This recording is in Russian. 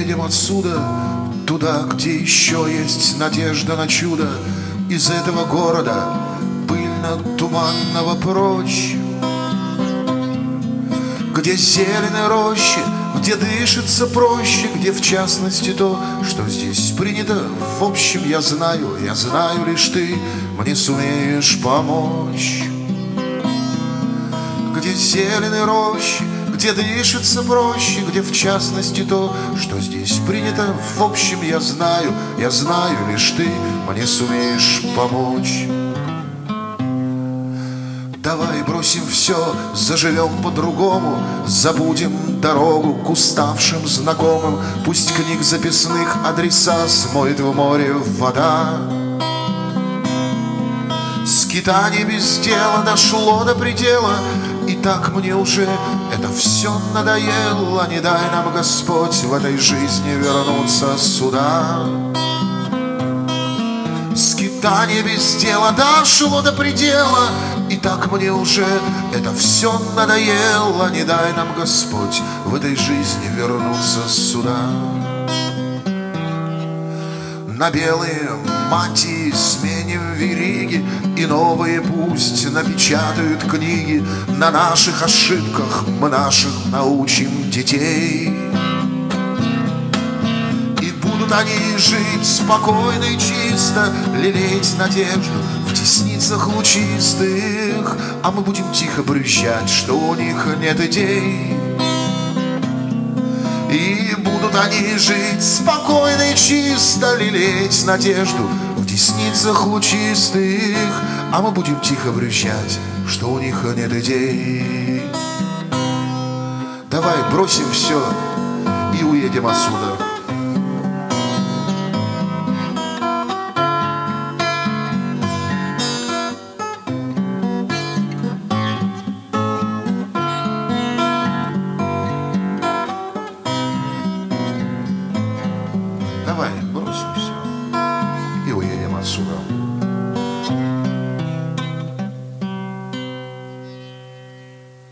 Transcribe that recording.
уедем отсюда, туда, где еще есть надежда на чудо. Из этого города пыльно-туманного прочь, где зеленые рощи, где дышится проще, где в частности то, что здесь принято. В общем, я знаю лишь ты мне сумеешь помочь. Где зеленые рощи, где дышится проще, где в частности то, что здесь принято. В общем, я знаю лишь ты мне сумеешь помочь. Давай бросим все, заживем по-другому, забудем дорогу к уставшим знакомым. Пусть книг записных адреса смоет в море вода. Скитание без дела дошло до предела, и так мне уже это все надоело. Не дай нам, Господь, в этой жизни вернуться сюда. Скитание без дела дошло до предела, и так мне уже это все надоело. Не дай нам, Господь, в этой жизни вернуться сюда. На белые мантии сменим вериги, и новые пусть напечатают книги. На наших ошибках мы наших научим детей. И будут они жить спокойно и чисто, лелеять надежду в десницах лучистых. А мы будем тихо брюзжать, что у них нет идей. И будут они жить спокойно и чисто, лелеять надежду в десницах лучистых. А мы будем тихо брюзжать, что у них нет идей. Давай бросим все и уедем отсюда.